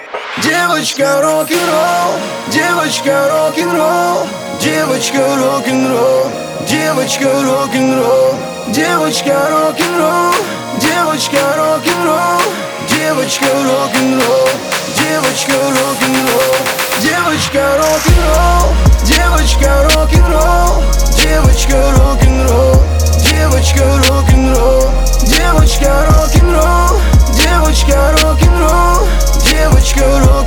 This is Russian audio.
Девочка рок-н-ролл, девочка рок-н-ролл, девочка рок-н-ролл, девочка рок-н-ролл, девочка рок-н-ролл, девочка рок-н-ролл, девочка рок-н-ролл,